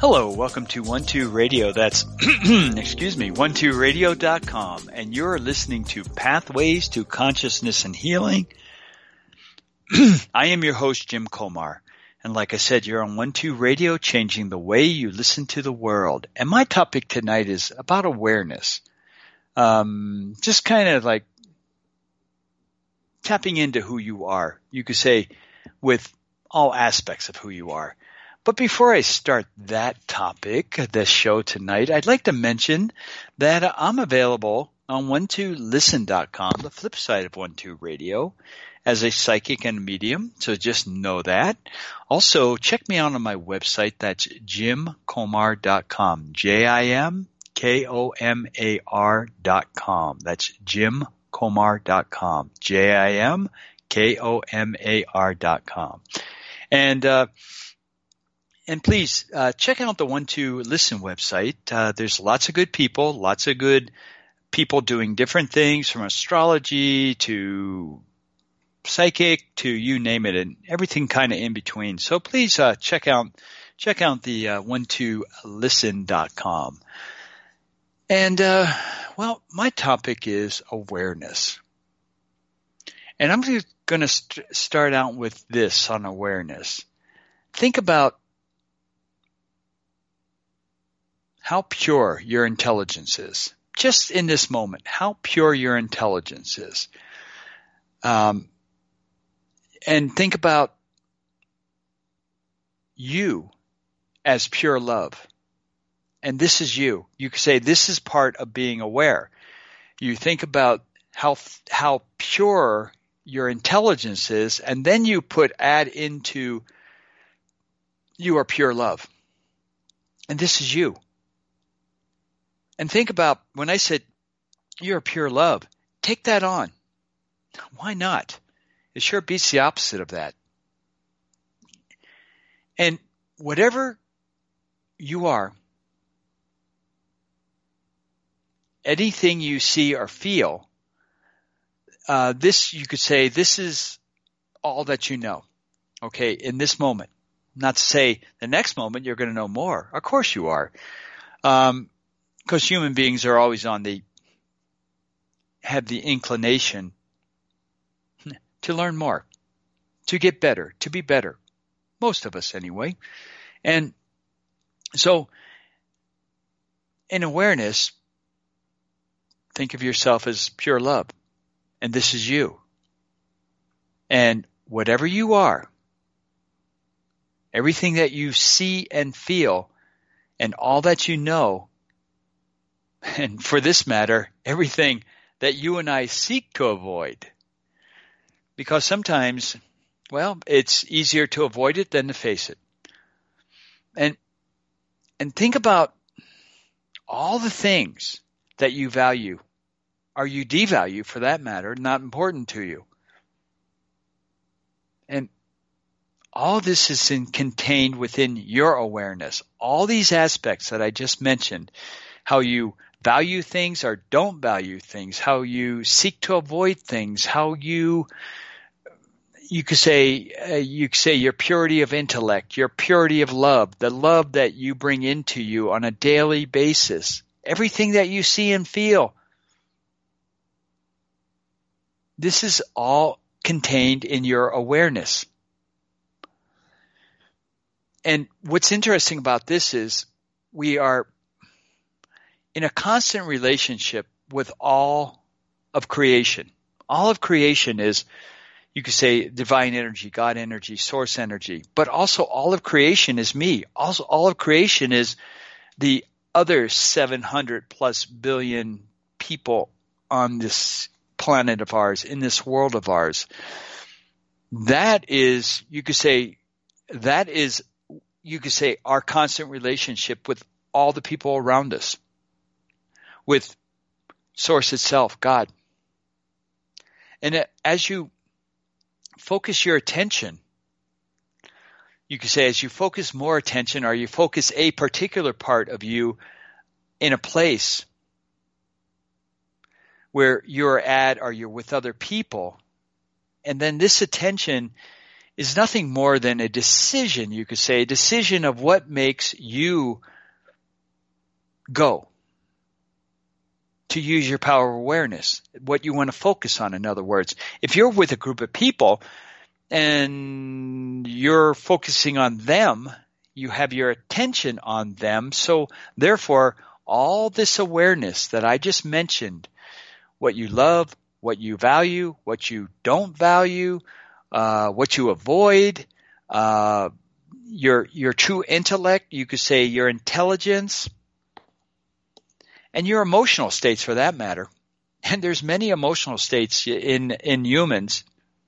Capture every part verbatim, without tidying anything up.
Hello, welcome to One Two Radio. That's, excuse me, one two radio dot com. And you're listening to Pathways to Consciousness and Healing. I am your host, Jim Komar. And like I said, you're on One Two Radio, changing the way you listen to the world. And my topic tonight is about awareness. Um, just kind of like tapping into who you are. You could say with all aspects of who you are. But before I start that topic, this show tonight, I'd like to mention that I'm available on one two listen dot com, the flip side of One Two Radio, as a psychic and medium. So just know that. Also, check me out on my website. That's jim komar dot com. J I M K O M A R dot com. That's jim komar dot com. J I M K O M A R dot com. And, uh, And please uh, check out the One Two Listen website. Uh, there's lots of good people, lots of good people doing different things, from astrology to psychic to you name it, and everything kind of in between. So please uh, check out check out the uh, one two listen dot com. And uh, well, my topic is awareness, and I'm going to st- start out with this on awareness. Think about how pure your intelligence is. Just in this moment, how pure your intelligence is. Um, and think about you as pure love. And this is you. You could say this is part of being aware. You think about how how pure your intelligence is, and then you put add into you are pure love. And this is you. And think about when I said you're pure love, take that on. Why not? It sure beats the opposite of that. And whatever you are, anything you see or feel, uh, this, you could say, this is all that you know, okay, in this moment. Not to say the next moment you're going to know more. Of course you are. Um, Because human beings are always on the, have the inclination to learn more, to get better, to be better. Most of us anyway. And so in awareness, think of yourself as pure love. And this is you. And whatever you are, everything that you see and feel, and all that you know, and for this matter, everything that you and I seek to avoid. Because sometimes, well, it's easier to avoid it than to face it. And and think about all the things that you value, or you devalue for that matter, not important to you. And all this is in, contained within your awareness. All these aspects that I just mentioned, how you value things or don't value things, how you seek to avoid things, how you, you could say, uh, you could say your purity of intellect, your purity of love, the love that you bring into you on a daily basis, everything that you see and feel. This is all contained in your awareness. And what's interesting about this is we are in a constant relationship with all of creation. All of creation is, you could say, divine energy, God energy, source energy. But also all of creation is me. Also all of creation is the other seven hundred plus billion people on this planet of ours, in this world of ours. That is, you could say, that is, you could say, our constant relationship with all the people around us. With Source itself, God. And as you focus your attention, you could say as you focus more attention, or you focus a particular part of you in a place where you're at or you're with other people, and then this attention is nothing more than a decision, you could say, a decision of what makes you go. To use your power of awareness, what you want to focus on, in other words. If you're with a group of people and you're focusing on them, you have your attention on them, so therefore all this awareness that I just mentioned, what you love, what you value, what you don't value, uh, what you avoid, uh, your your true intellect, you could say your intelligence, and your emotional states for that matter. And there's many emotional states in in humans.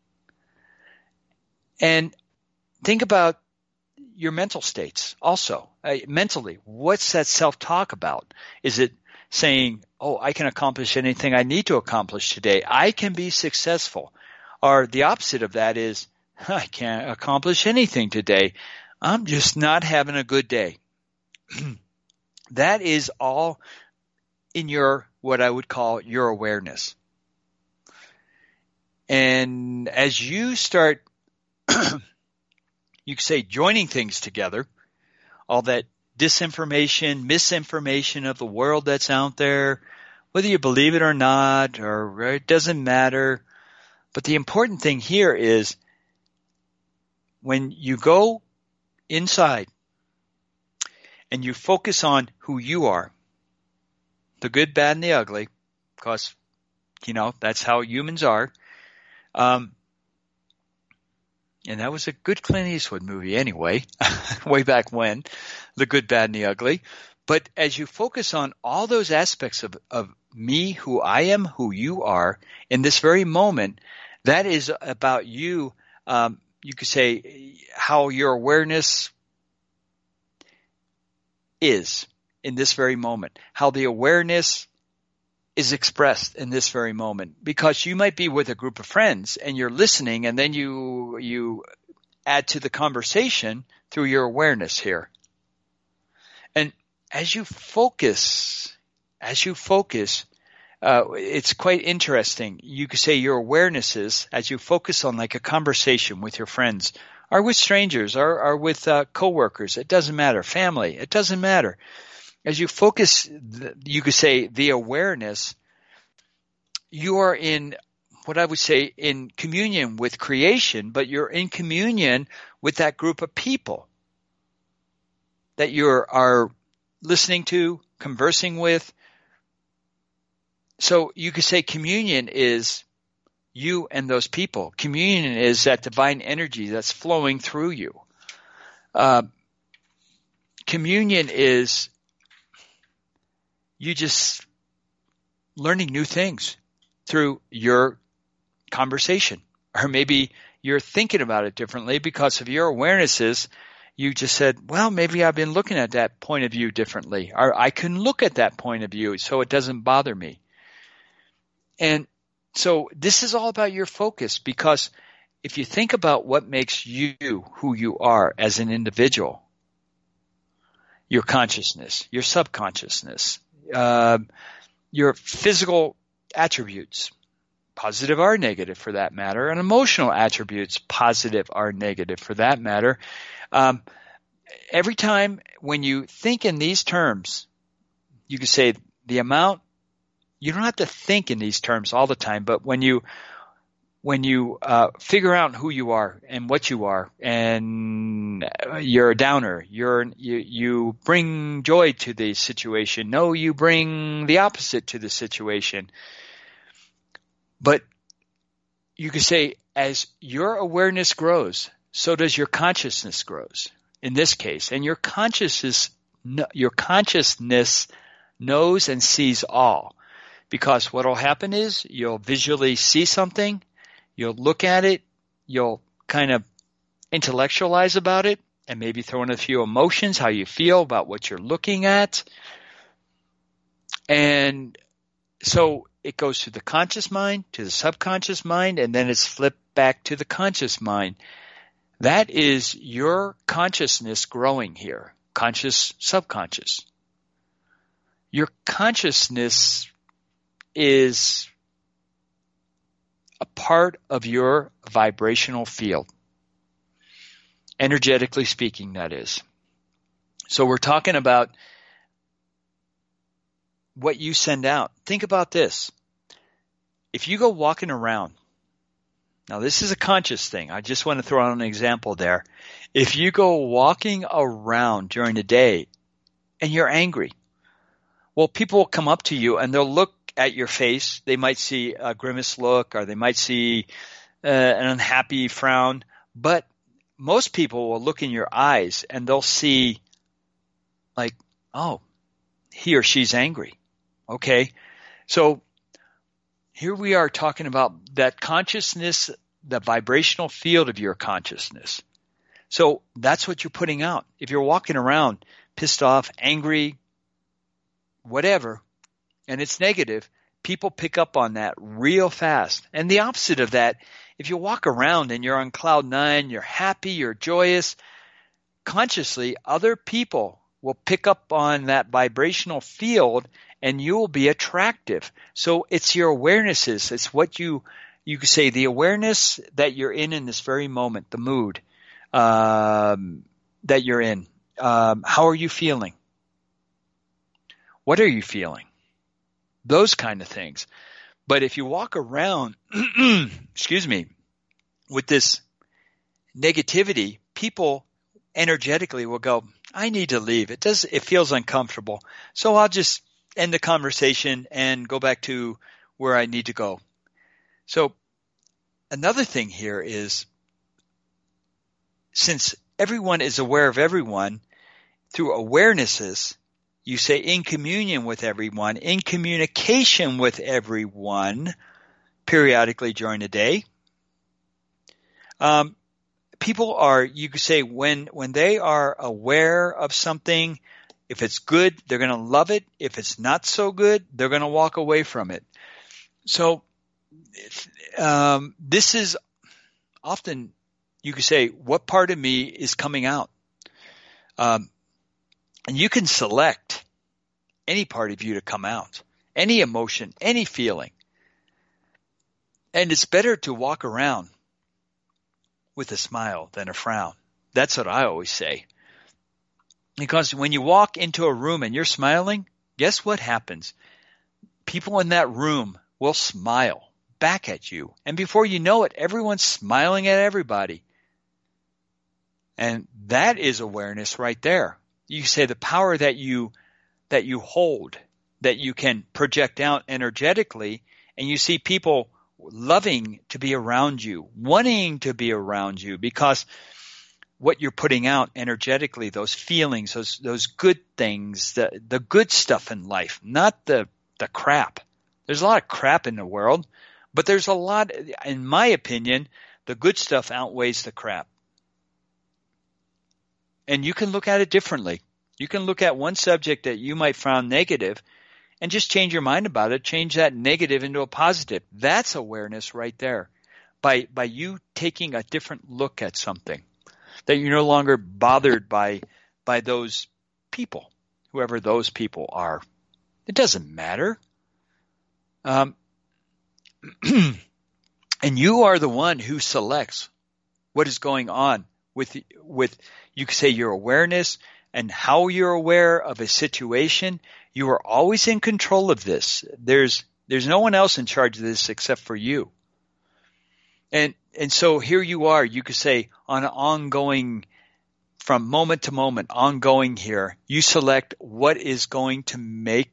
And think about your mental states also. Uh, mentally, what's that self-talk about? Is it saying, oh, I can accomplish anything I need to accomplish today. I can be successful. Or the opposite of that is, I can't accomplish anything today. I'm just not having a good day. That is all in your, what I would call your awareness. And as you start, you could say, joining things together, all that disinformation, misinformation of the world that's out there, whether you believe it or not, or it doesn't matter. But the important thing here is when you go inside and you focus on who you are, the good, bad, and the ugly, because, you know, that's how humans are. Um, and that was a good Clint Eastwood movie anyway, way back when, The Good, Bad, and the Ugly. But as you focus on all those aspects of, of me, who I am, who you are, in this very moment, that is about you, um, you could say, how your awareness is in this very moment, how the awareness is expressed in this very moment. Because you might be with a group of friends and you're listening, and then you you add to the conversation through your awareness here. And as you focus, as you focus, uh, it's quite interesting. You could say your awarenesses, as you focus on like a conversation with your friends, or with strangers, or, or with uh, coworkers, it doesn't matter, family, it doesn't matter. As you focus, you could say, the awareness, you are in what I would say in communion with creation, but you're in communion with that group of people that you are listening to, conversing with. So you could say communion is you and those people. Communion is that divine energy that's flowing through you. Uh, communion is you just learning new things through your conversation. Or maybe you're thinking about it differently because of your awarenesses. You just said, well, maybe I've been looking at that point of view differently. Or I can look at that point of view so it doesn't bother me. And so this is all about your focus, because if you think about what makes you who you are as an individual, your consciousness, your subconsciousness, Uh, your physical attributes, positive or negative for that matter, and emotional attributes, positive or negative for that matter. Um, every time when you think in these terms, you could say the amount, you don't have to think in these terms all the time, but when you when you uh, figure out who you are and what you are, and you're a downer, you're you, you bring joy to the situation. No, you bring the opposite to the situation. But you could say, as your awareness grows, so does your consciousness grows. In this case, and your consciousness, your consciousness knows and sees all, because what will happen is you'll visually see something. You'll look at it, you'll kind of intellectualize about it, and maybe throw in a few emotions, how you feel about what you're looking at. And so it goes to the conscious mind, to the subconscious mind, and then it's flipped back to the conscious mind. That is your consciousness growing here, conscious, subconscious. Your consciousness is a part of your vibrational field. energetically speaking, that is. So we're talking about what you send out. Think about this. If you go walking around, now this is a conscious thing. I just want to throw out an example there. If you go walking around during the day and you're angry, well, people will come up to you and they'll look at your face. They might see a grimace look, or they might see uh, an unhappy frown. But most people will look in your eyes and they'll see like, oh, he or she's angry. Okay. So here we are talking about that consciousness, the vibrational field of your consciousness. So that's what you're putting out. If you're walking around pissed off, angry, whatever, and it's negative, people pick up on that real fast. And the opposite of that, if you walk around and you're on cloud nine, you're happy, you're joyous, consciously other people will pick up on that vibrational field and you will be attractive. So it's your awarenesses. It's what you, you could say, the awareness that you're in in this very moment, the mood um, that you're in. Um, how are you feeling? What are you feeling? Those kind of things. But if you walk around, excuse me, with this negativity, people energetically will go, I need to leave. It does, it feels uncomfortable. So I'll just end the conversation and go back to where I need to go. So another thing here is, since everyone is aware of everyone through awarenesses, you say in communion with everyone, in communication with everyone periodically during the day. Um, people are, you could say, when, when they are aware of something, if it's good, they're going to love it. If it's not so good, they're going to walk away from it. So um, this is often, you could say, what part of me is coming out? Um, and you can select any part of you to come out, any emotion, any feeling. And it's better to walk around with a smile than a frown. That's what I always say. Because when you walk into a room and you're smiling, guess what happens? People in that room will smile back at you. And before you know it, everyone's smiling at everybody. And that is awareness right there. You say the power that you that you hold, that you can project out energetically, and you see people loving to be around you, wanting to be around you, because what you're putting out energetically, those feelings, those those good things, the the good stuff in life, not the the crap. There's a lot of crap in the world, but there's a lot, in my opinion, the good stuff outweighs the crap. And you can look at it differently. You can look at one subject that you might find negative and just change your mind about it, change that negative into a positive. That's awareness right there. By by you taking a different look at something, that you're no longer bothered by by those people, whoever those people are. It doesn't matter. Um, and you are the one who selects what is going on with with you could say your awareness and how you're aware of a situation. You are always in control of this. There's there's no one else in charge of this except for you. And and so here you are, you could say, on an ongoing, from moment to moment, ongoing here, you select what is going to make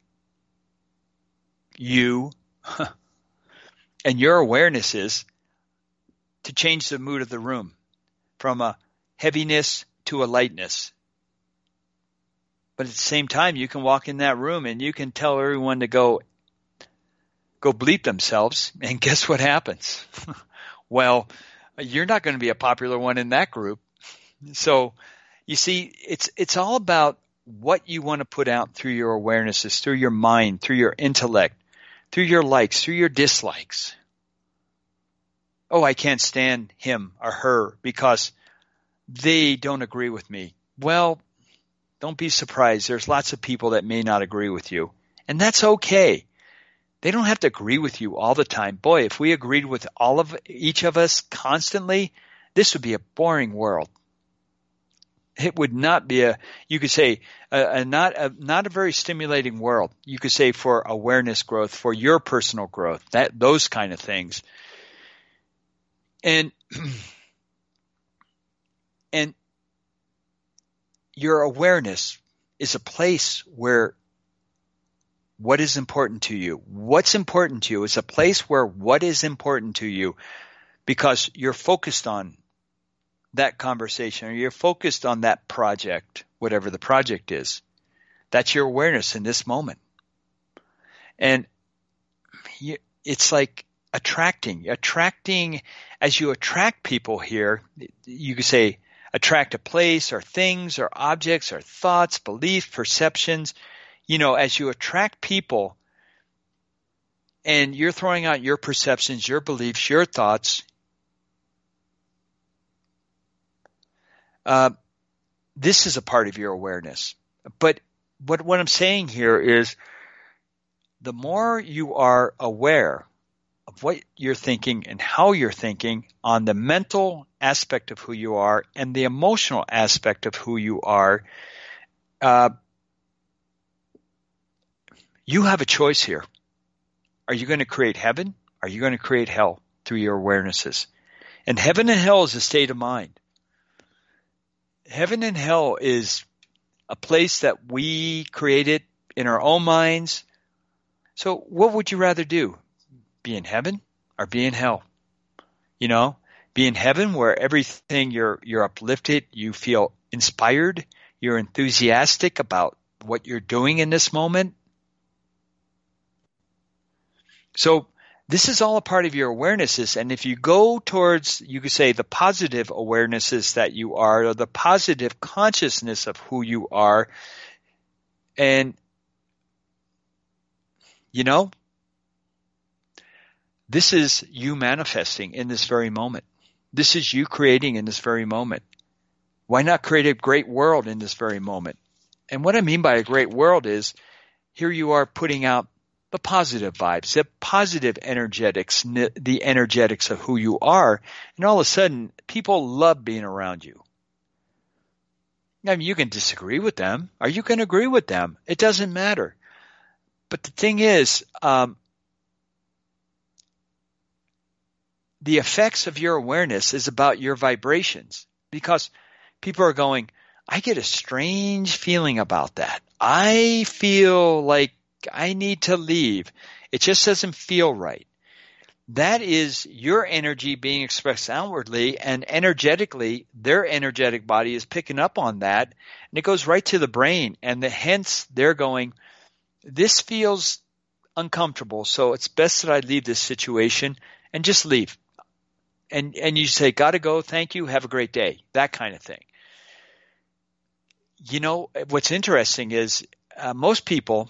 you, and your awareness is to change the mood of the room from a heaviness to a lightness. But at the same time, you can walk in that room and you can tell everyone to go, go bleep themselves, and guess what happens? Well, you're not going to be a popular one in that group. So you see, it's it's all about what you want to put out through your awarenesses, through your mind, through your intellect, through your likes, through your dislikes. Oh, I can't stand him or her because they don't agree with me. Well, don't be surprised. There's lots of people that may not agree with you, and that's okay. They don't have to agree with you all the time. Boy, if we agreed with all of each of us constantly, this would be a boring world. It would not be a, you could say, a, a not a not a very stimulating world. You could say for awareness growth, for your personal growth, that those kind of things. And and your awareness is a place where what is important to you, what's important to you is a place where what is important to you, because you're focused on that conversation, or you're focused on that project, whatever the project is. That's your awareness in this moment. And you, it's like attracting, attracting, as you attract people here, you could say attract a place or things or objects or thoughts, beliefs, perceptions. You know, as you attract people and you're throwing out your perceptions, your beliefs, your thoughts, uh, this is a part of your awareness. But what, what I'm saying here is the more you are aware of what you're thinking and how you're thinking on the mental aspect of who you are and the emotional aspect of who you are, uh, you have a choice here. Are you going to create heaven? Are you going to create hell through your awarenesses? And heaven and hell is a state of mind. Heaven and hell is a place that we created in our own minds. So what would you rather do? Be in heaven or be in hell? You know, be in heaven where everything you're you're uplifted, you feel inspired, you're enthusiastic about what you're doing in this moment. So this is all a part of your awarenesses. And if you go towards, you could say, the positive awarenesses that you are, or the positive consciousness of who you are, and, you know, this is you manifesting in this very moment. This is you creating in this very moment. Why not create a great world in this very moment? And what I mean by a great world is, here you are putting out the positive vibes, the positive energetics, the energetics of who you are, and all of a sudden, people love being around you. I mean, you can disagree with them, or you can agree with them. It doesn't matter. But the thing is, um, the effects of your awareness is about your vibrations, because people are going, I get a strange feeling about that. I feel like I need to leave. It just doesn't feel right. That is your energy being expressed outwardly, and energetically, their energetic body is picking up on that, and it goes right to the brain, and the, hence they're going, this feels uncomfortable, so it's best that I leave this situation and just leave. And and you say, gotta go, thank you, have a great day, that kind of thing. You know, what's interesting is uh, most people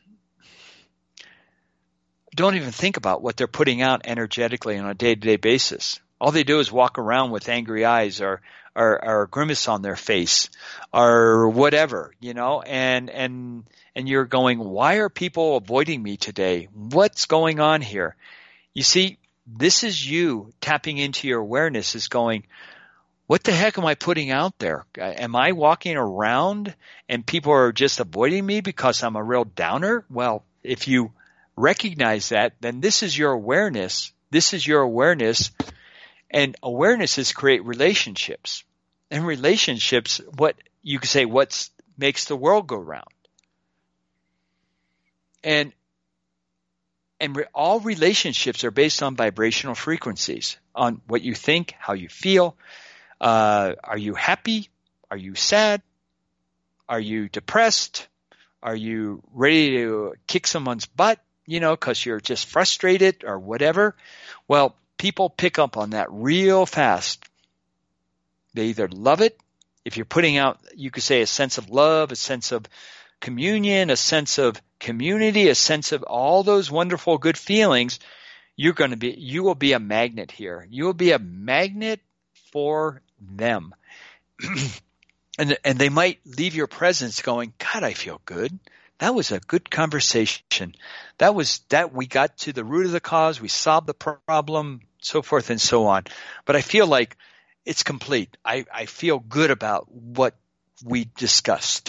don't even think about what they're putting out energetically on a day-to-day basis. All they do is walk around with angry eyes or, or, or a grimace on their face or whatever, you know, and, and, and you're going, why are people avoiding me today? What's going on here? You see, this is you tapping into your awareness, is going, what the heck am I putting out there? Am I walking around and people are just avoiding me because I'm a real downer? Well, if you recognize that, then this is your awareness. This is your awareness. And awarenesses create relationships. And relationships, what you could say, what makes the world go round. And and re, all relationships are based on vibrational frequencies, on what you think, how you feel. Uh, are you happy? Are you sad? Are you depressed? Are you ready to kick someone's butt? You know, because you're just frustrated or whatever. Well, people pick up on that real fast. They either love it. If you're putting out, you could say, a sense of love, a sense of communion, a sense of community, a sense of all those wonderful good feelings, you're going to be, you will be a magnet here. You will be a magnet for them. and, and they might leave your presence going, God, I feel good. That was a good conversation. That was that we got to the root of the cause. We solved the problem, so forth and so on. But I feel like it's complete. I, I feel good about what we discussed.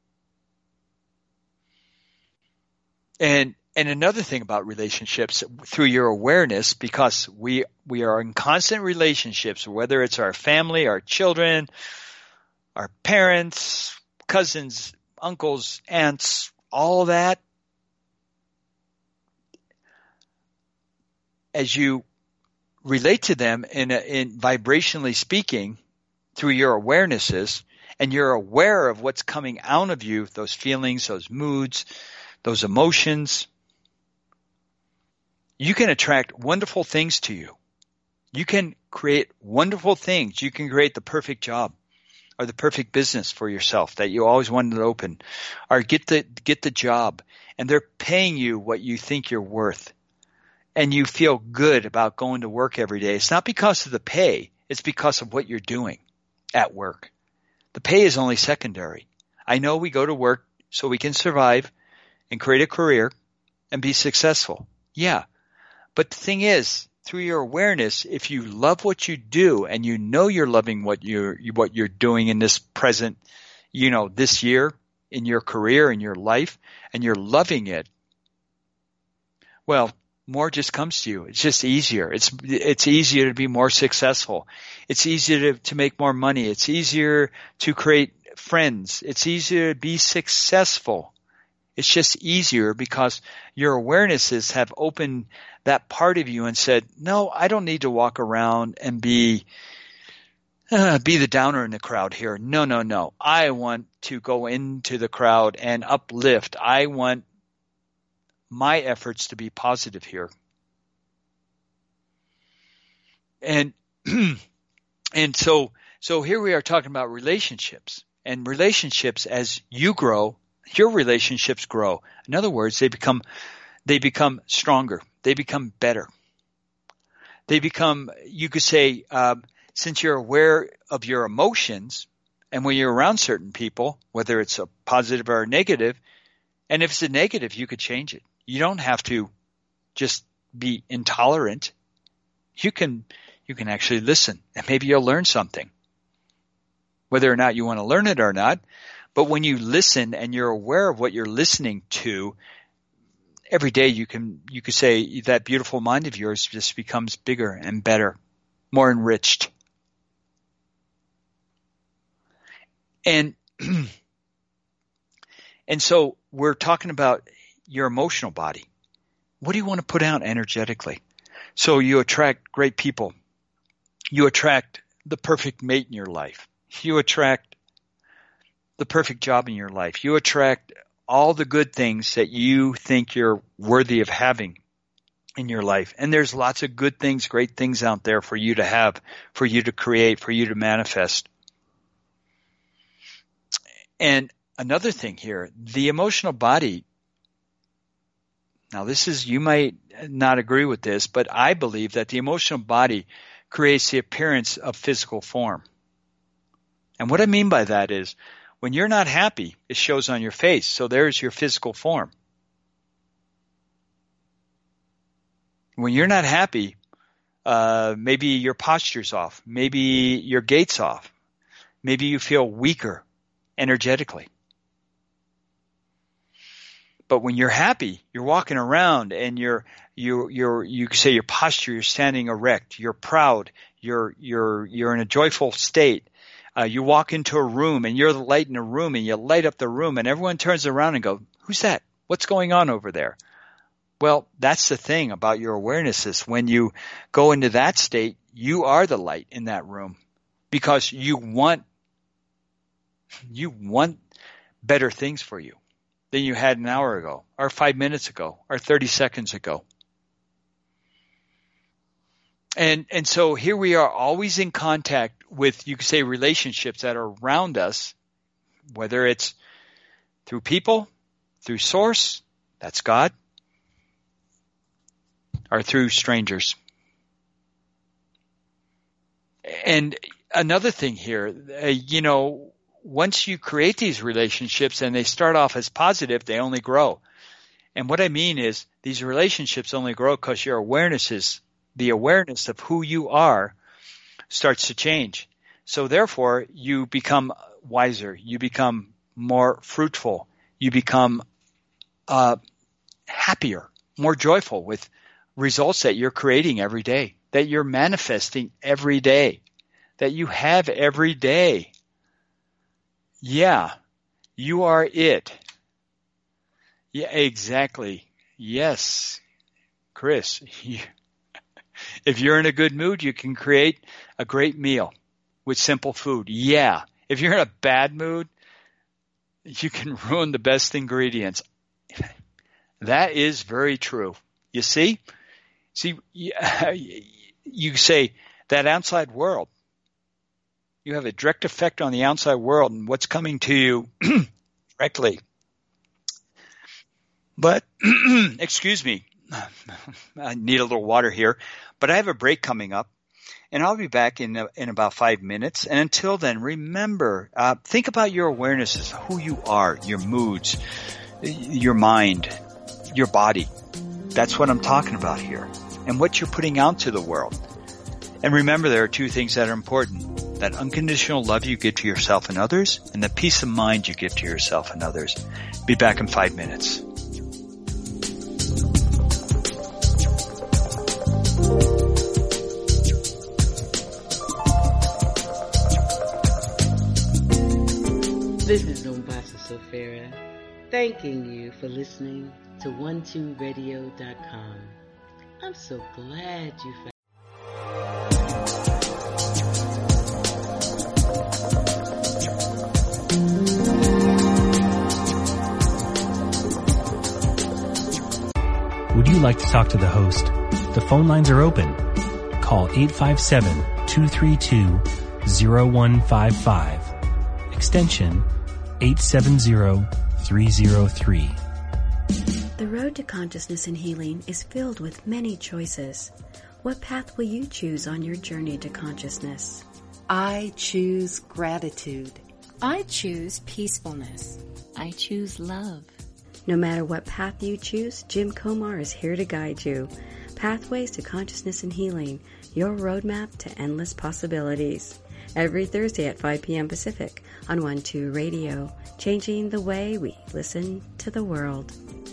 And and another thing about relationships, through your awareness, because we we are in constant relationships, whether it's our family, our children, our parents, cousins, uncles, aunts, all that, as you relate to them in, a, in vibrationally speaking, through your awarenesses, and you're aware of what's coming out of you, those feelings, those moods, those emotions, you can attract wonderful things to you. You can create wonderful things. You can create the perfect job or the perfect business for yourself that you always wanted to open, or get the get the job, and they're paying you what you think you're worth. And you feel good about going to work every day. It's not because of the pay. It's because of what you're doing at work. The pay is only secondary. I know we go to work so we can survive and create a career and be successful. Yeah. But the thing is, through your awareness, if you love what you do and you know you're loving what you're, what you're doing in this present, you know, this year, in your career, in your life, and you're loving it, well, more just comes to you. It's just easier. It's it's easier to be more successful. It's easier to, to make more money. It's easier to create friends. It's easier to be successful. It's just easier because your awarenesses have opened that part of you and said, no, I don't need to walk around and be uh, be the downer in the crowd here. No, no, no. I want to go into the crowd and uplift. I want my efforts to be positive here. And and so so here we are talking about relationships. And relationships, as you grow, your relationships grow. In other words, they become they become stronger. They become better. They become, you could say, um, since you're aware of your emotions, and when you're around certain people, whether it's a positive or a negative, and if it's a negative, you could change it. You don't have to just be intolerant. You can you can actually listen, and maybe you'll learn something, whether or not you want to learn it or not. But when you listen and you're aware of what you're listening to, every day you can you could say that beautiful mind of yours just becomes bigger and better, more enriched. And and so we're talking about your emotional body. What do you want to put out energetically? So you attract great people. You attract the perfect mate in your life. You attract the perfect job in your life. You attract all the good things that you think you're worthy of having in your life. And there's lots of good things, great things out there for you to have, for you to create, for you to manifest. And another thing here, the emotional body. Now this is, you might not agree with this, but I believe that the emotional body creates the appearance of physical form. And what I mean by that is, when you're not happy, it shows on your face. So there's your physical form. When you're not happy, uh, maybe your posture's off. Maybe your gait's off. Maybe you feel weaker energetically. But when you're happy, you're walking around and you're you you're you say your posture, you're standing erect, you're proud, you're you're you're in a joyful state. Uh, you walk into a room and you're the light in the room and you light up the room and everyone turns around and go, "Who's that? What's going on over there?" Well, that's the thing about your awareness is when you go into that state, you are the light in that room because you want you want better things for you than you had an hour ago or five minutes ago or thirty seconds ago. And and so here we are always in contact with, you could say, relationships that are around us, whether it's through people, through source, that's God, or through strangers. And another thing here, uh, you know, once you create these relationships and they start off as positive, they only grow. And what I mean is these relationships only grow because your awareness is, the awareness of who you are starts to change. So therefore, you become wiser. You become more fruitful. You become uh, happier, more joyful with results that you're creating every day, that you're manifesting every day, that you have every day. Yeah, you are it. Yeah, exactly. Yes, Chris. If you're in a good mood, you can create a great meal with simple food. Yeah. If you're in a bad mood, you can ruin the best ingredients. That is very true. You see? See, you say that outside world, you have a direct effect on the outside world and what's coming to you directly. But, excuse me, I need a little water here, but I have a break coming up, and I'll be back in in about five minutes. And until then, remember, uh, think about your awarenesses, who you are, your moods, your mind, your body. That's what I'm talking about here, and what you're putting out to the world. And remember, there are two things that are important: that unconditional love you give to yourself and others, and the peace of mind you give to yourself and others. Be back in five minutes. This is Umbasa Sofera, thanking you for listening to one two radio dot com. I'm so glad you found Would you like to talk to the host? The phone lines are open. Call eight five seven, two three two, zero one five five. Extension eight seven zero, three zero three. The road to consciousness and healing is filled with many choices. What path will you choose on your journey to consciousness? I choose gratitude. I choose peacefulness. I choose love. No matter what path you choose, Jim Komar is here to guide you. Pathways to Consciousness and Healing, your roadmap to endless possibilities. Every Thursday at five p.m. Pacific on one two Radio, changing the way we listen to the world.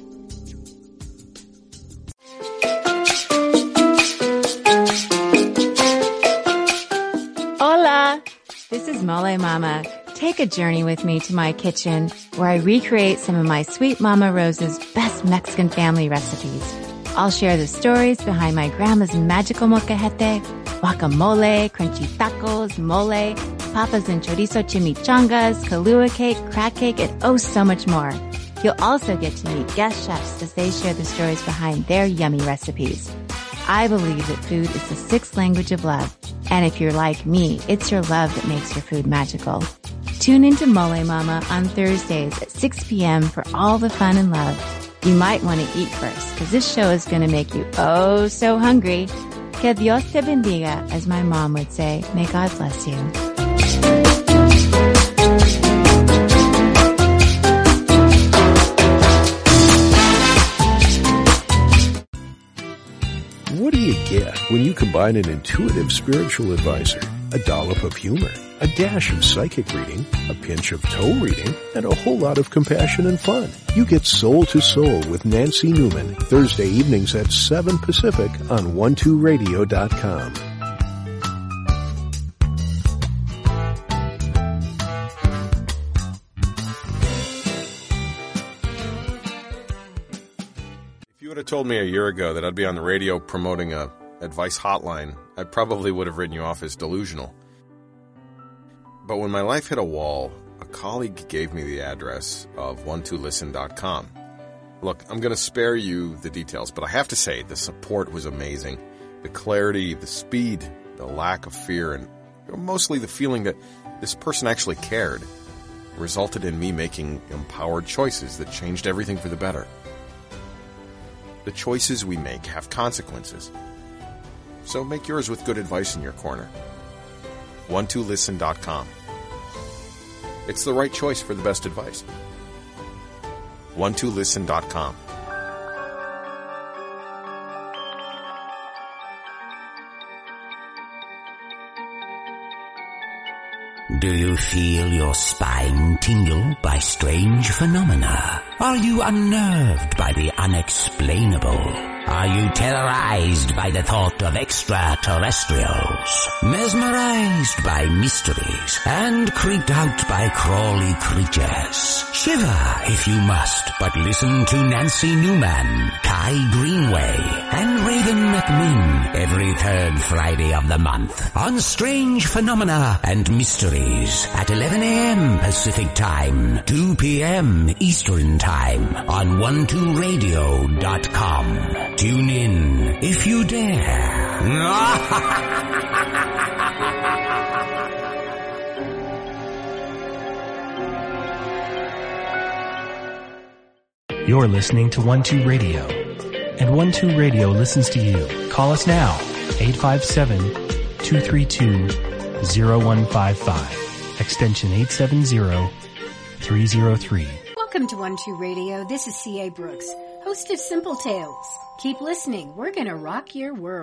Hola! This is Mole Mama. Take a journey with me to my kitchen where I recreate some of my Sweet Mama Rose's best Mexican family recipes. I'll share the stories behind my grandma's magical molcajete, guacamole, crunchy tacos, mole, papas and chorizo chimichangas, Kahlua cake, crack cake, and oh so much more. You'll also get to meet guest chefs as they share the stories behind their yummy recipes. I believe that food is the sixth language of love. And if you're like me, it's your love that makes your food magical. Tune into Mole Mama on Thursdays at six p.m. for all the fun and love. You might want to eat first, because this show is going to make you oh so hungry. Que Dios te bendiga, as my mom would say. May God bless you. What do you get when you combine an intuitive spiritual advisor, a dollop of humor, a dash of psychic reading, a pinch of toe reading, and a whole lot of compassion and fun? You get Soul to Soul with Nancy Newman, Thursday evenings at seven Pacific on one two radio dot com. If you would have told me a year ago that I'd be on the radio promoting a advice hotline, I probably would have written you off as delusional. But when my life hit a wall, a colleague gave me the address of one two listen dot com. Look, I'm going to spare you the details, but I have to say the support was amazing. The clarity, the speed, the lack of fear, and mostly the feeling that this person actually cared resulted in me making empowered choices that changed everything for the better. The choices we make have consequences. So make yours with good advice in your corner. one two listen dot com. It's the right choice for the best advice. one two listen dot com. Do you feel your spine tingle by strange phenomena? Are you unnerved by the unexplainable? Are you terrorized by the thought of extraterrestrials? Mesmerized by mysteries? And creeped out by crawly creatures? Shiver if you must, but listen to Nancy Newman, Kai Greenway, and Raven McMinn every third Friday of the month on Strange Phenomena and Mysteries at eleven a.m. Pacific Time, two p.m. Eastern Time on one two radio dot com. Tune in if you dare. You're listening to one two Radio, and one two Radio listens to you. Call us now, eight five seven, two three two, zero one five five, extension eight seven zero, three zero three. Welcome to one two Radio. This is C A. Brooks, host of Simple Tales. Keep listening. We're going to rock your world.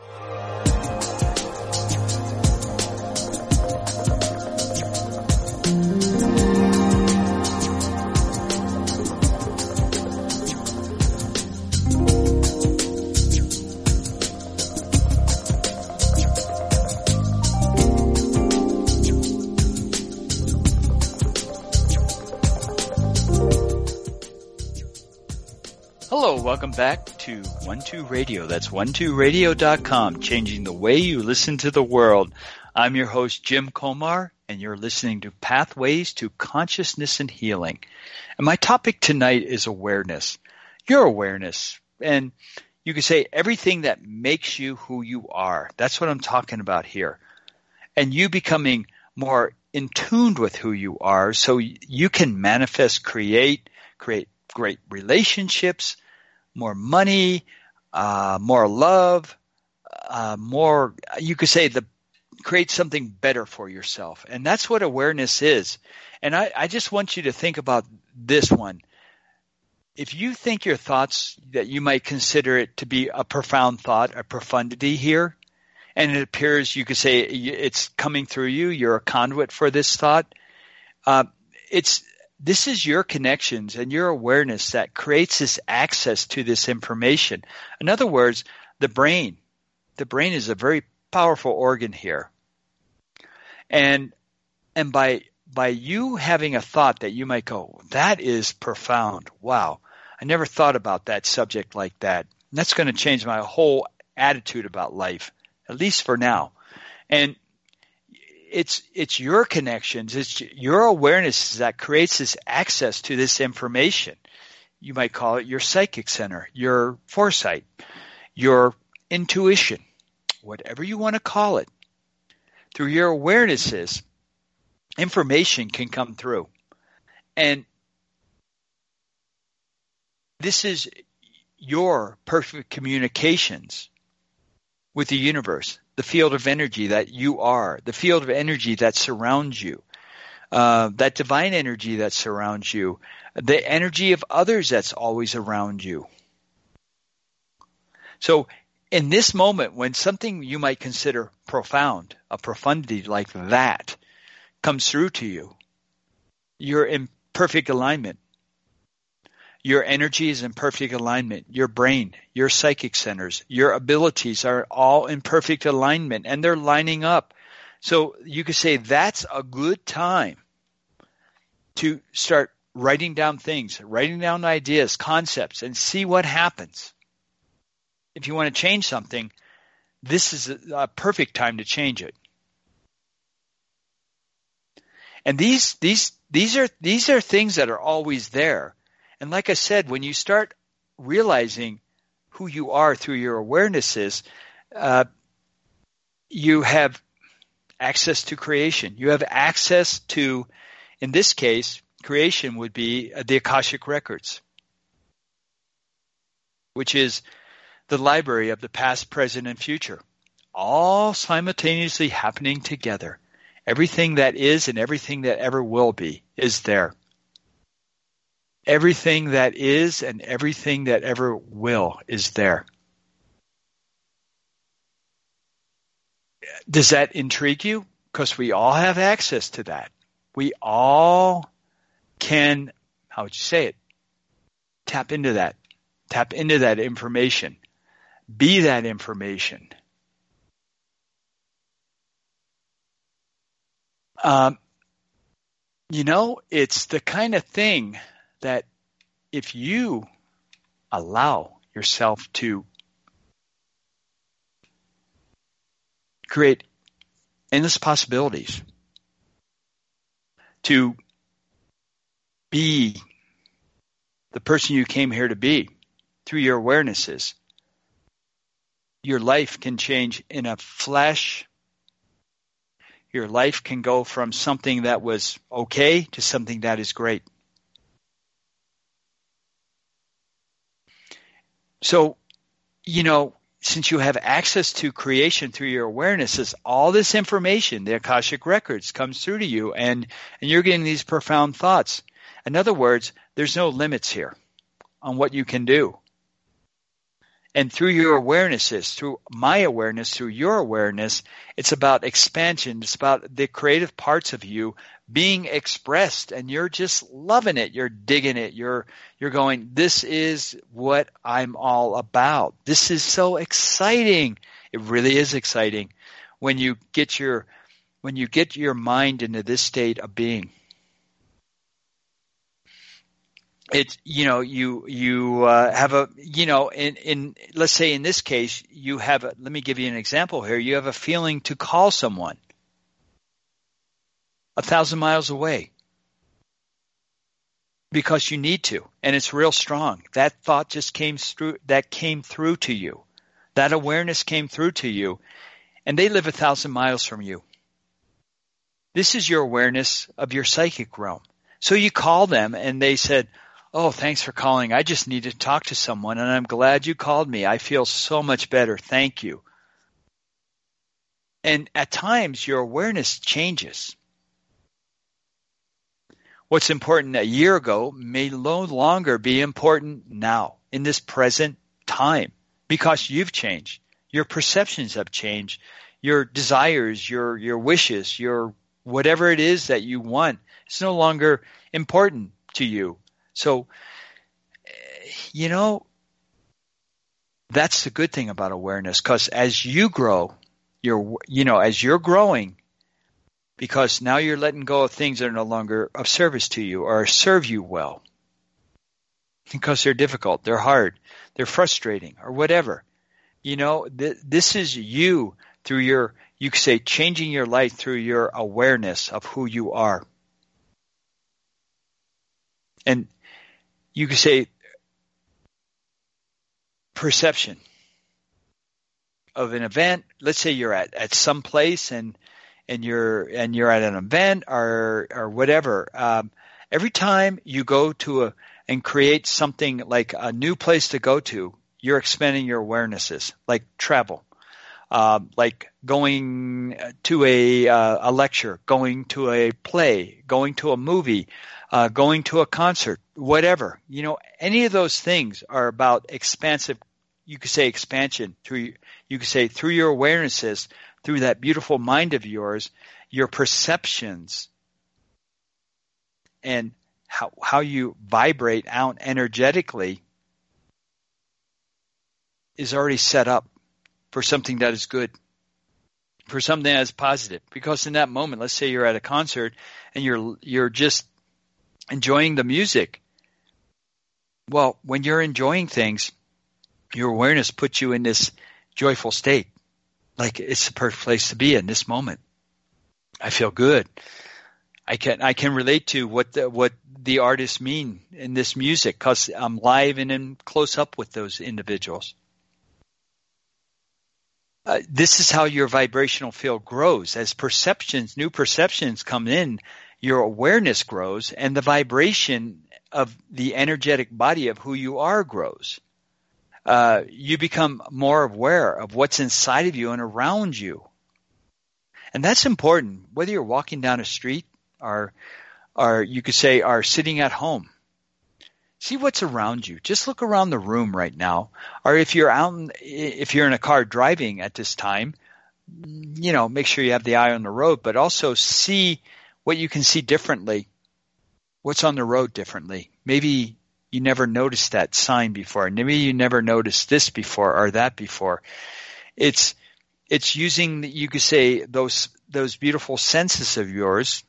Hello, welcome back to one two Radio. That's one two radio dot com, changing the way you listen to the world. I'm your host, Jim Komar, and you're listening to Pathways to Consciousness and Healing. And my topic tonight is awareness. Your awareness. And you could say everything that makes you who you are. That's what I'm talking about here. And you becoming more in tune with who you are so you can manifest, create, create great relationships, more money, uh, more love, uh, more, you could say, the create something better for yourself. And that's what awareness is. And I, I just want you to think about this one. If you think your thoughts, that you might consider it to be a profound thought, a profundity here, and it appears, you could say, it's coming through you, you're a conduit for this thought, uh, it's this is your connections and your awareness that creates this access to this information. In other words, the brain. The brain is a very powerful organ here. And and by by you having a thought that you might go, that is profound. Wow. I never thought about that subject like that. And that's going to change my whole attitude about life, at least for now. And It's it's your connections, it's your awareness that creates this access to this information. You might call it your psychic center, your foresight, your intuition, whatever you want to call it. Through your awarenesses, information can come through. And this is your perfect communications with the universe. The field of energy that you are, the field of energy that surrounds you, uh, that divine energy that surrounds you, the energy of others that's always around you. So in this moment, when something you might consider profound, a profundity like that comes through to you, you're in perfect alignment. Your energy is in perfect alignment. Your brain, your psychic centers, your abilities are all in perfect alignment, and they're lining up. So you could say that's a good time to start writing down things, writing down ideas, concepts, and see what happens. If you want to change something, this is a, a perfect time to change it. And these these these are these are things that are always there. And like I said, when you start realizing who you are through your awarenesses, uh, you have access to creation. You have access to, in this case, creation would be the Akashic Records, which is the library of the past, present, and future, all simultaneously happening together. Everything that is and everything that ever will be is there. Everything that is and everything that ever will is there. Does that intrigue you? because we all have access to that. We all can, how would you say it? Tap into that. Tap into that information. Be that information. Um, you know, it's the kind of thing that if you allow yourself to create endless possibilities, to be the person you came here to be through your awarenesses, your life can change in a flash. Your life can go from something that was okay to something that is great. So, you know, since you have access to creation through your awarenesses, all this information, the Akashic Records, comes through to you, and, and you're getting these profound thoughts. In other words, there's no limits here on what you can do. And through your awarenesses, through my awareness, through your awareness, it's about expansion. It's about the creative parts of you being expressed, and you're just loving it. You're digging it. You're you're going, this is what I'm all about. This is so exciting. It really is exciting when you get your when you get your mind into this state of being. It's, you know, you, you, uh, have a, you know, in, in, let's say in this case, you have a, let me give you an example here. You have a feeling to call someone a thousand miles away because you need to, and it's real strong. That thought just came through, that came through to you. That awareness came through to you, and they live a thousand miles from you. This is your awareness of your psychic realm. So you call them and they said, oh, thanks for calling. I just need to talk to someone, and I'm glad you called me. I feel so much better. Thank you. And at times, your awareness changes. What's important a year ago may no longer be important now, in this present time, because you've changed. Your perceptions have changed. Your desires, your, your wishes, your whatever it is that you want, it's no longer important to you. So, you know, that's the good thing about awareness, because as you grow, you're, you know, as you're growing, because now you're letting go of things that are no longer of service to you or serve you well, because they're difficult, they're hard, they're frustrating, or whatever. You know, th- this is you through your, you could say, changing your life through your awareness of who you are. And you could say perception of an event. Let's say you're at, at some place and and you're and you're at an event or or whatever. Um, every time you go to a and create something like a new place to go to, you're expanding your awarenesses, like travel, uh, like going to a uh, a lecture, going to a play, going to a movie. Uh, going to a concert, whatever, you know, any of those things are about expansive, you could say expansion through, you could say through your awarenesses, through that beautiful mind of yours, your perceptions and how, how you vibrate out energetically is already set up for something that is good, for something that is positive. Because in that moment, let's say you're at a concert and you're, you're just enjoying the music. Well, when you're enjoying things, your awareness puts you in this joyful state. Like it's the perfect place to be in this moment. I feel good. I can I can relate to what the, what the artists mean in this music because I'm live and in close up with those individuals. Uh, this is how your vibrational field grows. As perceptions, new perceptions come in, your awareness grows, and the vibration of the energetic body of who you are grows. Uh, you become more aware of what's inside of you and around you. And that's important, whether you're walking down a street or, or you could say are sitting at home. See what's around you. Just look around the room right now. Or if you're out, in, if you're in a car driving at this time, you know, make sure you have the eye on the road, but also see what you can see differently. What's on the road differently? Maybe you never noticed that sign before. Maybe you never noticed this before or that before. It's it's using, you could say, those those beautiful senses of yours.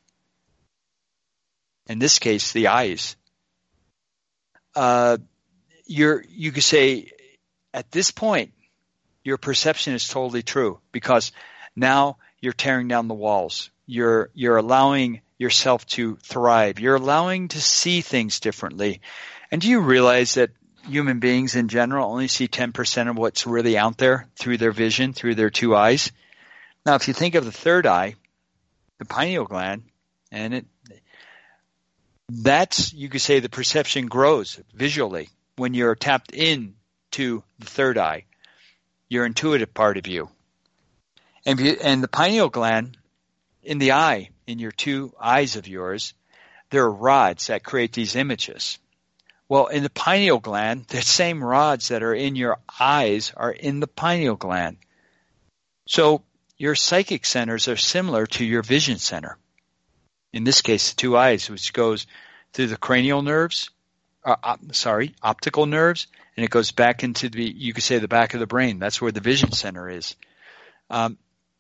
In this case, the eyes. Uh, you're you could say, at this point, your perception is totally true because now you're tearing down the walls. You're you're allowing yourself to thrive. You're allowing to see things differently. And do you realize that human beings in general only see ten percent of what's really out there through their vision, through their two eyes? Now, if you think of the third eye, the pineal gland, and it that's, you could say, the perception grows visually when you're tapped in to the third eye, your intuitive part of you. And, and the pineal gland in the eye, in your two eyes of yours, there are rods that create these images. Well, in the pineal gland, the same rods that are in your eyes are in the pineal gland. So your psychic centers are similar to your vision center. In this case, the two eyes, which goes through the cranial nerves, uh, op, sorry, optical nerves, and it goes back into the, you could say, the back of the brain. That's where the vision center is. Um,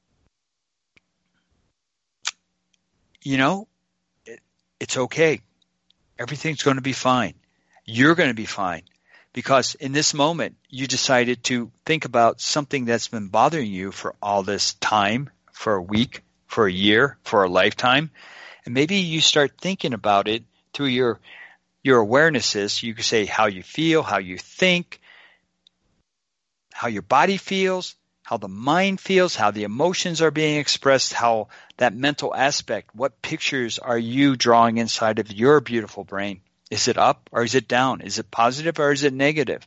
you know, it, it's okay. Everything's going to be fine. You're going to be fine because in this moment, you decided to think about something that's been bothering you for all this time, for a week, for a year, for a lifetime. And maybe you start thinking about it through your your awarenesses. You could say how you feel, how you think, how your body feels, how the mind feels, how the emotions are being expressed, how that mental aspect, what pictures are you drawing inside of your beautiful brain? Is it up or is it down? Is it positive or is it negative?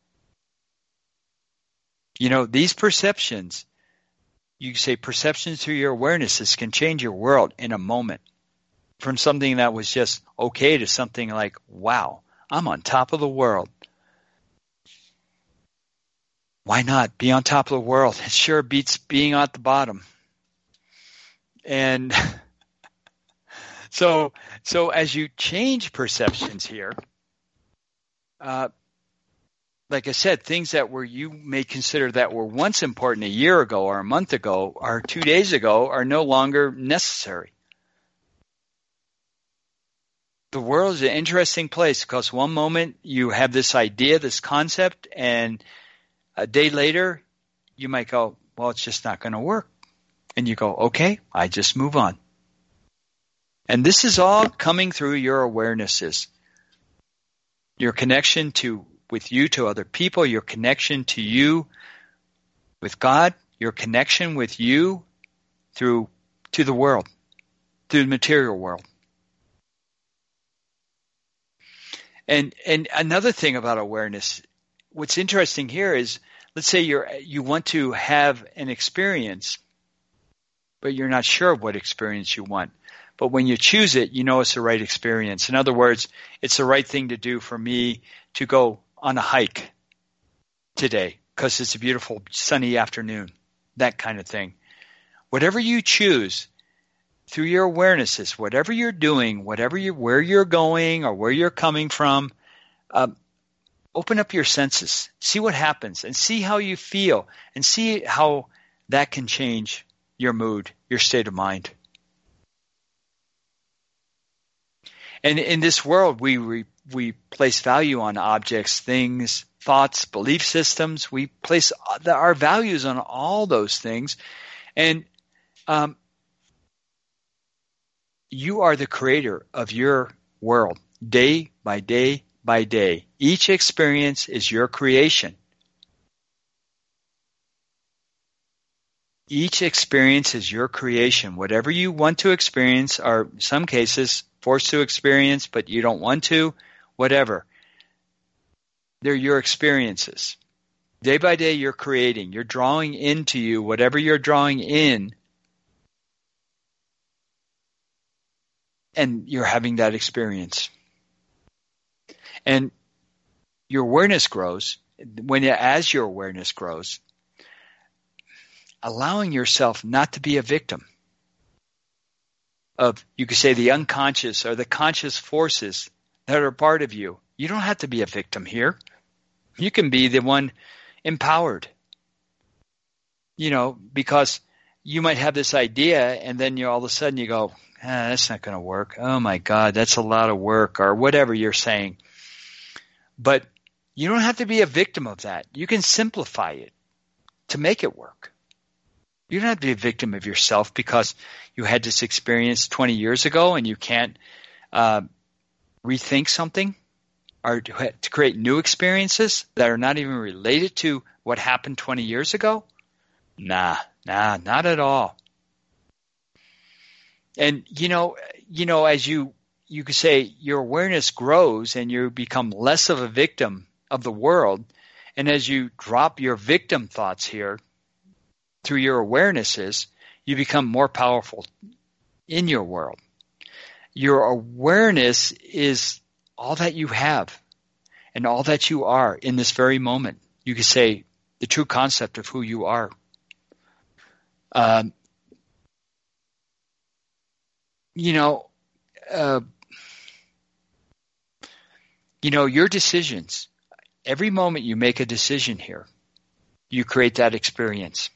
You know, these perceptions, you could say perceptions through your awarenesses can change your world in a moment. From something that was just okay to something like, wow, I'm on top of the world. Why not be on top of the world? It sure beats being at the bottom. And so, so as you change perceptions here, uh, like I said, things that were you may consider that were once important a year ago or a month ago or two days ago are no longer necessary. The world is an interesting place because one moment you have this idea, this concept, and a day later you might go, well, it's just not going to work. And you go, okay, I just move on. And this is all coming through your awarenesses. Your connection to with you to other people, your connection to you with God, your connection with you through to the world, through the material world. And and another thing about awareness, what's interesting here is, let's say you're you want to have an experience, but you're not sure of what experience you want. But when you choose it, you know it's the right experience. In other words, it's the right thing to do for me to go on a hike today because it's a beautiful sunny afternoon, that kind of thing. Whatever you choose through your awarenesses, whatever you're doing, whatever you, where you're going or where you're coming from, um, open up your senses, see what happens, and see how you feel, and see how that can change your mood, your state of mind. And in this world, we we, we place value on objects, things, thoughts, belief systems. We place our values on all those things, and um, you are the creator of your world, day by day by day. Each experience is your creation. Each experience is your creation. Whatever you want to experience, or in some cases forced to experience, but you don't want to, whatever. They're your experiences. Day by day you're creating. You're drawing into you whatever you're drawing in, and you're having that experience. And your awareness grows. When as your awareness grows, allowing yourself not to be a victim of, you could say, the unconscious or the conscious forces that are part of you. You don't have to be a victim here. You can be the one empowered, you know, because you might have this idea and then you all of a sudden you go, ah, that's not going to work. Oh my God, that's a lot of work, or whatever you're saying. But you don't have to be a victim of that. You can simplify it to make it work. You don't have to be a victim of yourself because you had this experience twenty years ago and you can't uh, rethink something or to, to create new experiences that are not even related to what happened twenty years ago. Nah, nah, not at all. And, you know, you know, as you, you could say your awareness grows and you become less of a victim of the world. And as you drop your victim thoughts here through your awarenesses, you become more powerful in your world. Your awareness is all that you have and all that you are in this very moment. You could say the true concept of who you are. Um, you know, uh, you know, your decisions, every moment you make a decision here, you create that experience.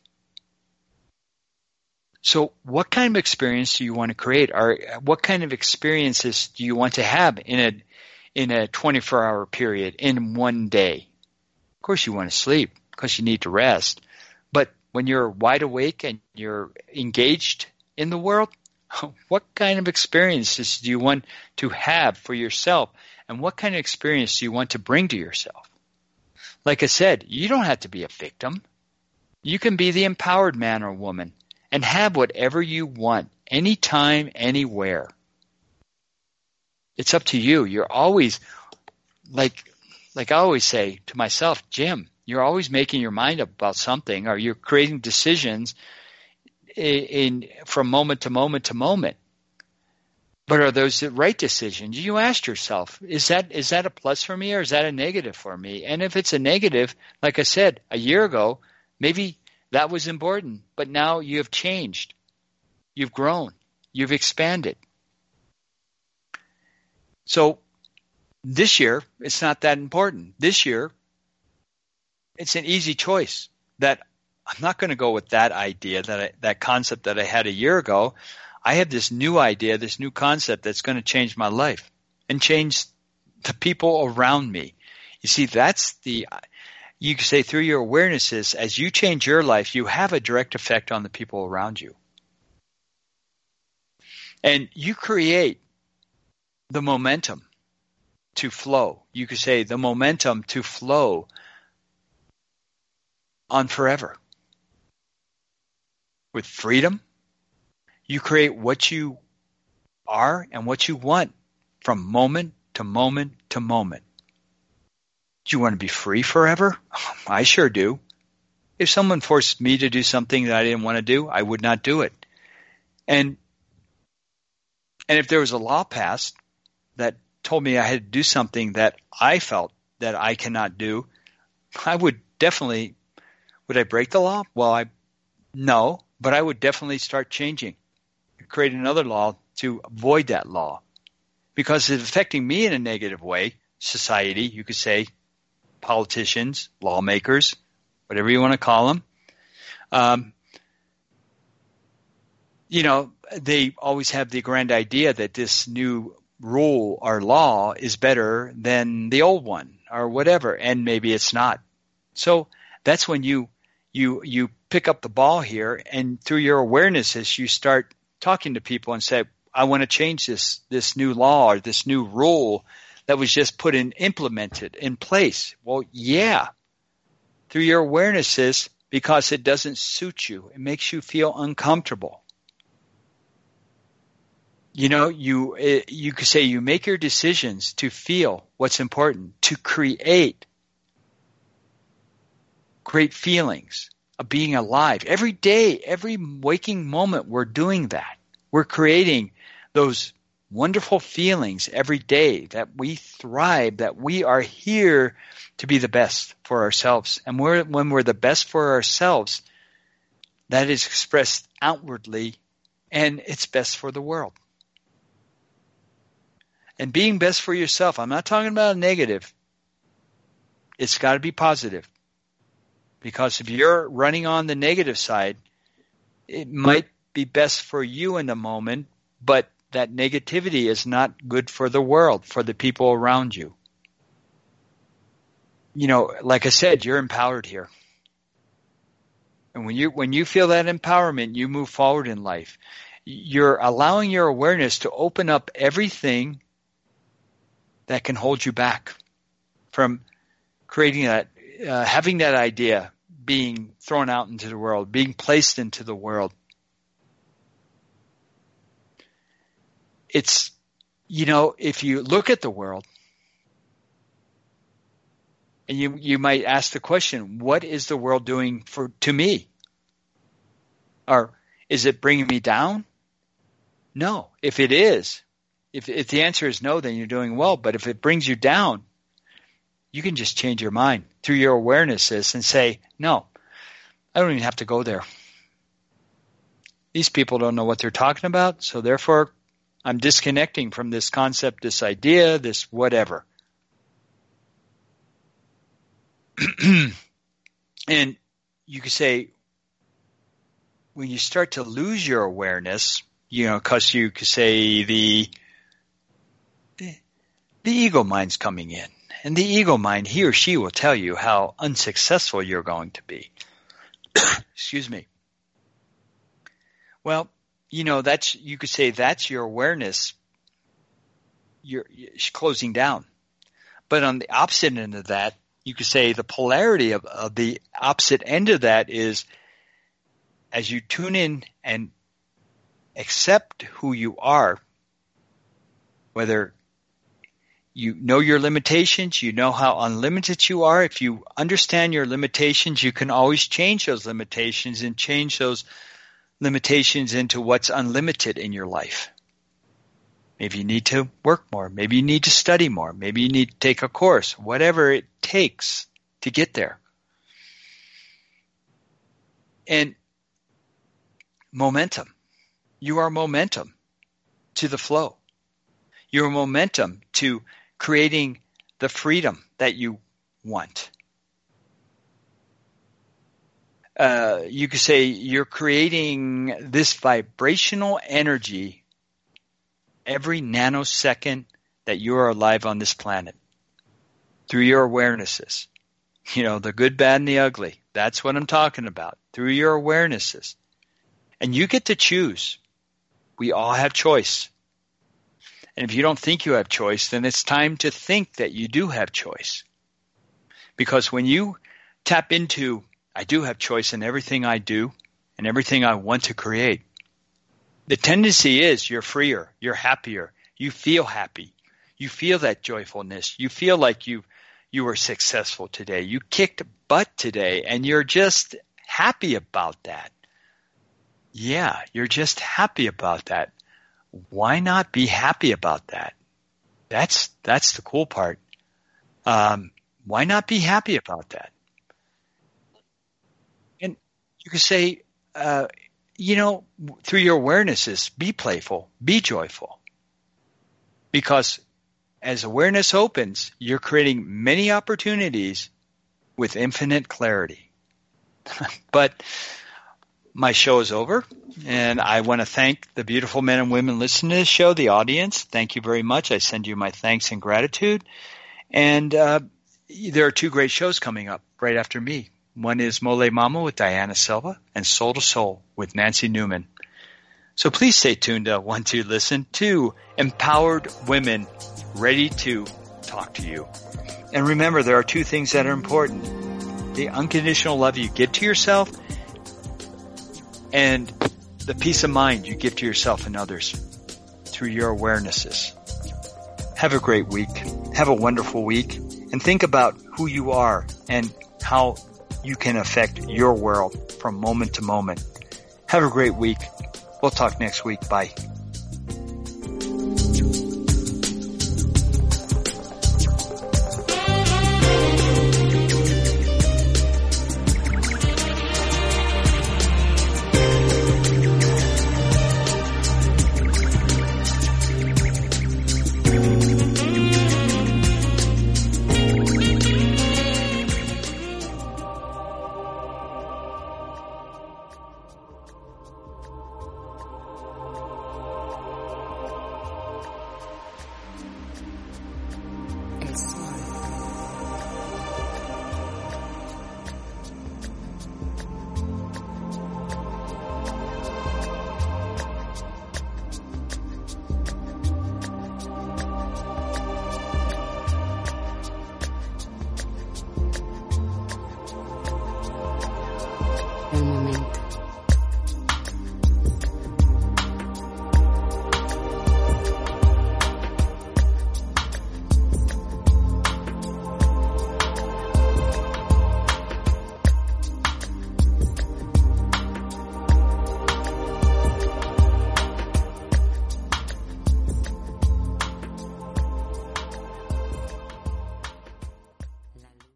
So what kind of experience do you want to create? Or what kind of experiences do you want to have in a in a twenty-four hour period, in one day? Of course you want to sleep because you need to rest. But when you're wide awake and you're engaged in the world, what kind of experiences do you want to have for yourself? And what kind of experience do you want to bring to yourself? Like I said, you don't have to be a victim. You can be the empowered man or woman and have whatever you want, anytime, anywhere. It's up to you. You're always, like, like I always say to myself, Jim, you're always making your mind up about something, or you're creating decisions in, in from moment to moment to moment. But are those the right decisions? You asked yourself, is that is that a plus for me or is that a negative for me? And if it's a negative, like I said, a year ago, maybe that was important, but now you have changed. You've grown. You've expanded. So this year, it's not that important. This year, it's an easy choice that I'm not going to go with that idea, that I, that concept that I had a year ago. I have this new idea, this new concept that's going to change my life and change the people around me. You see, that's the, you could say through your awarenesses, as you change your life, you have a direct effect on the people around you. And you create the momentum to flow. You could say the momentum to flow on forever. With freedom, you create what you are and what you want from moment to moment to moment. Do you want to be free forever? I sure do. If someone forced me to do something that I didn't want to do, I would not do it. And and if there was a law passed that told me I had to do something that I felt that I cannot do, I would definitely, would I break the law? Well, I, no, but I would definitely start changing. Create another law to avoid that law because it's affecting me in a negative way. Society, you could say, politicians, lawmakers, whatever you want to call them. Um, you know, they always have the grand idea that this new rule or law is better than the old one or whatever, and maybe it's not. So that's when you you you pick up the ball here, and through your awarenesses, you start talking to people and say, I want to change this this new law or this new rule that was just put in, implemented in place. Well, yeah, through your awarenesses, because it doesn't suit you. It makes you feel uncomfortable. You know, you you could say you make your decisions to feel what's important, to create great feelings of being alive. Every day, every waking moment, we're doing that. We're creating those wonderful feelings every day that we thrive, that we are here to be the best for ourselves. And we're, when we're the best for ourselves, that is expressed outwardly, and it's best for the world. And being best for yourself, I'm not talking about a negative. It's got to be positive. Because if you're running on the negative side, it might be best for you in the moment, but that negativity is not good for the world, for the people around you. You know, like I said, you're empowered here. And when you when you feel that empowerment, you move forward in life. You're allowing your awareness to open up everything that can hold you back from creating that, uh, having that idea being thrown out into the world, being placed into the world. It's, you know, if you look at the world, and you you might ask the question, what is the world doing for to me? Or is it bringing me down? No. If it is, if if the answer is no, then you're doing well. But if it brings you down, you can just change your mind through your awarenesses and say, no, I don't even have to go there. These people don't know what they're talking about, so therefore I'm disconnecting from this concept, this idea, this whatever. And you could say, when you start to lose your awareness, you know, because you could say the the ego mind's coming in. And the ego mind, he or she will tell you how unsuccessful you're going to be. Excuse me. Well, you know, that's, you could say that's your awareness. You're, you're closing down. But on the opposite end of that, you could say the polarity of, of the opposite end of that is, as you tune in and accept who you are, whether you know your limitations, you know how unlimited you are. If you understand your limitations, you can always change those limitations and change those limitations into what's unlimited in your life. Maybe you need to work more. Maybe you need to study more. Maybe you need to take a course. Whatever it takes to get there. And momentum. You are momentum to the flow. You are momentum to creating the freedom that you want. Uh, you could say you're creating this vibrational energy every nanosecond that you are alive on this planet through your awarenesses. You know, the good, bad, and the ugly. That's what I'm talking about. Through your awarenesses. And you get to choose. We all have choice. And if you don't think you have choice, then it's time to think that you do have choice. Because when you tap into, I do have choice in everything I do and everything I want to create, the tendency is you're freer, you're happier, you feel happy, you feel that joyfulness, you feel like you you were successful today, you kicked butt today, and you're just happy about that. Yeah, you're just happy about that. Why not be happy about that? That's that's the cool part. Um, why not be happy about that? And you could say, uh, you know, through your awarenesses, be playful, be joyful. Because as awareness opens, you're creating many opportunities with infinite clarity. But my show is over, and I want to thank the beautiful men and women listening to this show, the audience. Thank you very much. I send you my thanks and gratitude. And uh, there are two great shows coming up right after me. One is Mole Mama with Diana Silva and Soul to Soul with Nancy Newman. So please stay tuned to One Two Listen to empowered women ready to talk to you. And remember, there are two things that are important. The unconditional love you give to yourself and the peace of mind you give to yourself and others through your awarenesses. Have a great week. Have a wonderful week. And think about who you are and how you can affect your world from moment to moment. Have a great week. We'll talk next week. Bye.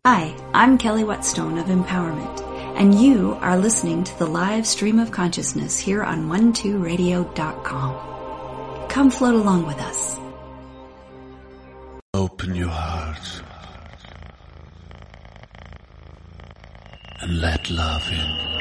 Hi, I'm Kelly Whetstone of Empowerment, and you are listening to the live stream of consciousness here on one two radio dot com. Come float along with us. Open your heart and let love in.